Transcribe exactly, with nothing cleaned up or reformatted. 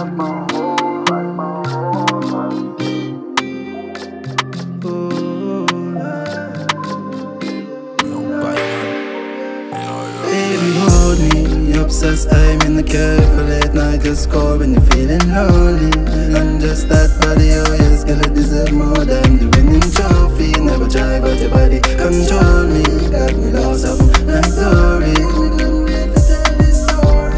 Baby, hold me, obsessed. I'm in the cafe late night, just call when you're feeling lonely. And just that body, oh yes, girl, it deserve